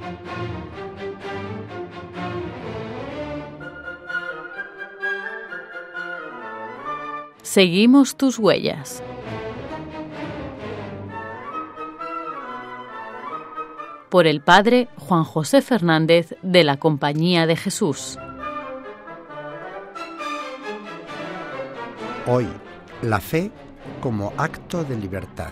Seguimos tus huellas. Por el padre Juan José Fernández de la Compañía de Jesús. Hoy, la fe como acto de libertad.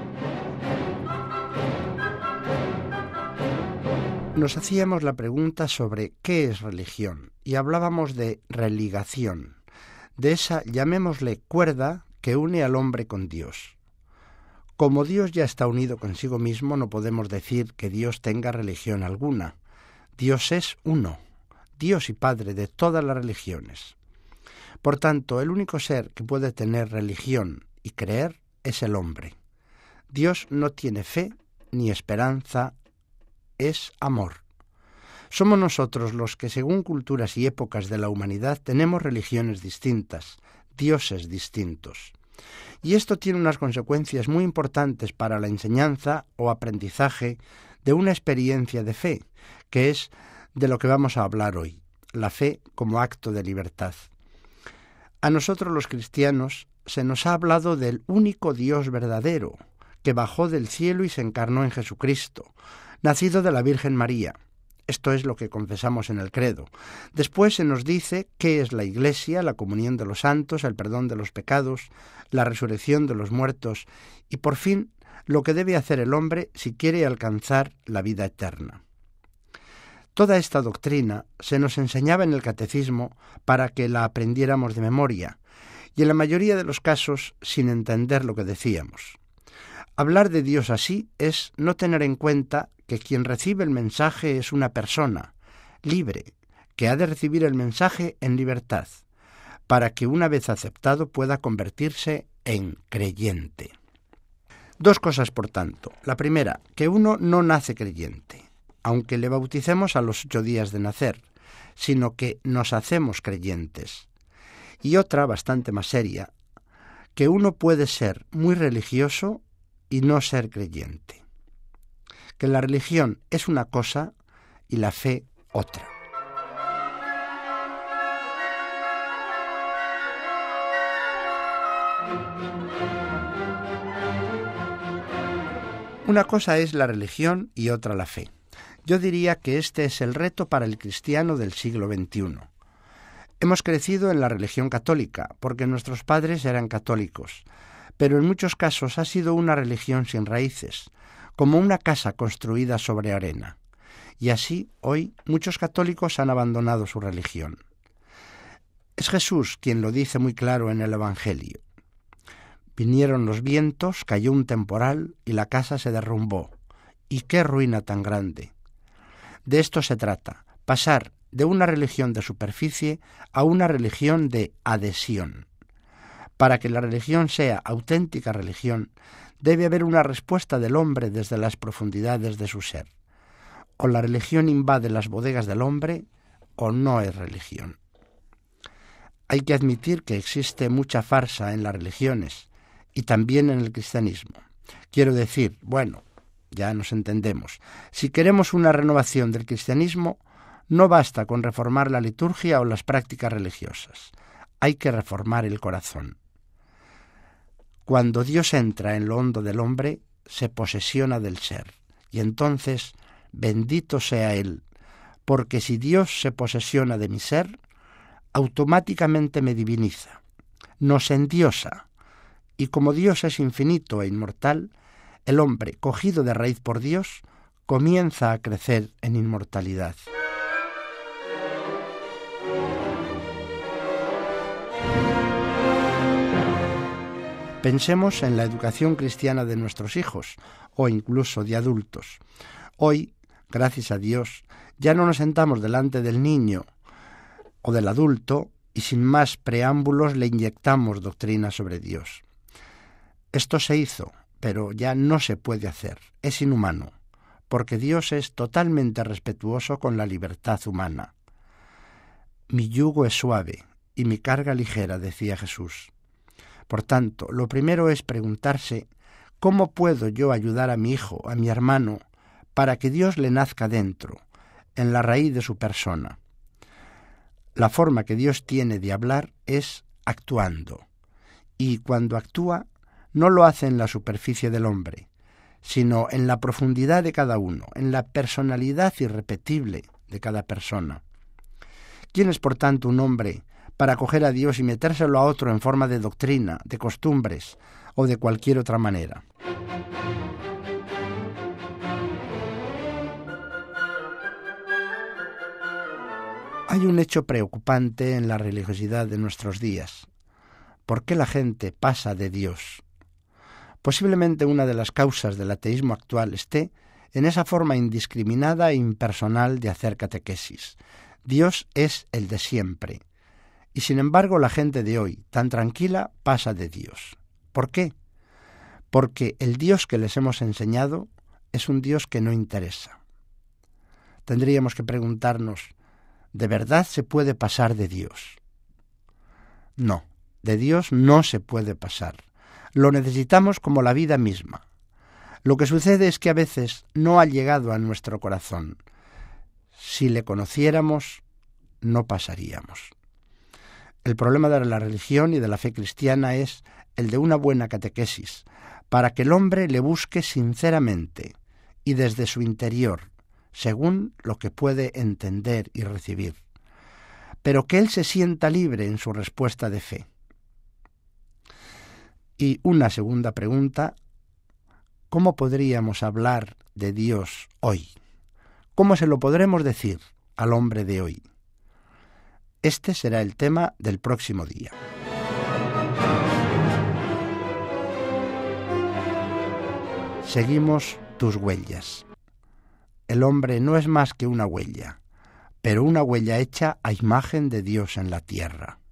Nos hacíamos la pregunta sobre qué es religión y hablábamos de religación, de esa, llamémosle, cuerda que une al hombre con Dios. Como Dios ya está unido consigo mismo, no podemos decir que Dios tenga religión alguna. Dios es uno, Dios y Padre de todas las religiones. Por tanto, el único ser que puede tener religión y creer es el hombre. Dios no tiene fe ni esperanza, es amor. Somos nosotros los que, según culturas y épocas de la humanidad, tenemos religiones distintas, dioses distintos. Y esto tiene unas consecuencias muy importantes para la enseñanza o aprendizaje de una experiencia de fe, que es de lo que vamos a hablar hoy, la fe como acto de libertad. A nosotros los cristianos se nos ha hablado del único Dios verdadero, que bajó del cielo y se encarnó en Jesucristo, nacido de la Virgen María. Esto es lo que confesamos en el credo. Después se nos dice qué es la Iglesia, la comunión de los santos, el perdón de los pecados, la resurrección de los muertos y, por fin, lo que debe hacer el hombre si quiere alcanzar la vida eterna. Toda esta doctrina se nos enseñaba en el catecismo para que la aprendiéramos de memoria y en la mayoría de los casos sin entender lo que decíamos. Hablar de Dios así es no tener en cuenta que quien recibe el mensaje es una persona libre, que ha de recibir el mensaje en libertad, para que una vez aceptado pueda convertirse en creyente. Dos cosas, por tanto. La primera, que uno no nace creyente, aunque le bauticemos a los 8 días de nacer, sino que nos hacemos creyentes. Y otra, bastante más seria, que uno puede ser muy religioso y no ser creyente. Que la religión es una cosa y la fe otra. Una cosa es la religión y otra la fe. Yo diría que este es el reto para el cristiano del siglo XXI. Hemos crecido en la religión católica, porque nuestros padres eran católicos, pero en muchos casos ha sido una religión sin raíces, como una casa construida sobre arena. Y así, hoy, muchos católicos han abandonado su religión. Es Jesús quien lo dice muy claro en el Evangelio. Vinieron los vientos, cayó un temporal y la casa se derrumbó. ¡Y qué ruina tan grande! De esto se trata, pasar de una religión de superficie a una religión de adhesión. Para que la religión sea auténtica religión, debe haber una respuesta del hombre desde las profundidades de su ser. O la religión invade las bodegas del hombre, o no es religión. Hay que admitir que existe mucha farsa en las religiones, y también en el cristianismo. Quiero decir, bueno, ya nos entendemos. Si queremos una renovación del cristianismo, no basta con reformar la liturgia o las prácticas religiosas. Hay que reformar el corazón. Cuando Dios entra en lo hondo del hombre, se posesiona del ser. Y entonces, bendito sea Él, porque si Dios se posesiona de mi ser, automáticamente me diviniza, nos endiosa. Y como Dios es infinito e inmortal, el hombre, cogido de raíz por Dios, comienza a crecer en inmortalidad. Pensemos en la educación cristiana de nuestros hijos, o incluso de adultos. Hoy, gracias a Dios, ya no nos sentamos delante del niño o del adulto y sin más preámbulos le inyectamos doctrina sobre Dios. Esto se hizo, pero ya no se puede hacer, es inhumano, porque Dios es totalmente respetuoso con la libertad humana. Mi yugo es suave y mi carga ligera, decía Jesús. Por tanto, lo primero es preguntarse, ¿cómo puedo yo ayudar a mi hijo, a mi hermano, para que Dios le nazca dentro, en la raíz de su persona. La forma que Dios tiene de hablar es actuando, y cuando actúa no lo hace en la superficie del hombre, sino en la profundidad de cada uno, en la personalidad irrepetible de cada persona. ¿Quién es, por tanto, un hombre para coger a Dios y metérselo a otro en forma de doctrina, de costumbres o de cualquier otra manera? Hay un hecho preocupante en la religiosidad de nuestros días. ¿Por qué la gente pasa de Dios? Posiblemente una de las causas del ateísmo actual esté en esa forma indiscriminada e impersonal de hacer catequesis. Dios es el de siempre. Y sin embargo la gente de hoy, tan tranquila, pasa de Dios. ¿Por qué? Porque el Dios que les hemos enseñado es un Dios que no interesa. Tendríamos que preguntarnos, ¿de verdad se puede pasar de Dios? No, de Dios no se puede pasar. Lo necesitamos como la vida misma. Lo que sucede es que a veces no ha llegado a nuestro corazón. Si le conociéramos, no pasaríamos. El problema de la religión y de la fe cristiana es el de una buena catequesis, para que el hombre le busque sinceramente y desde su interior, según lo que puede entender y recibir, pero que él se sienta libre en su respuesta de fe. Y una segunda pregunta, ¿cómo podríamos hablar de Dios hoy? ¿Cómo se lo podremos decir al hombre de hoy? Este será el tema del próximo día. Seguimos tus huellas. El hombre no es más que una huella, pero una huella hecha a imagen de Dios en la tierra.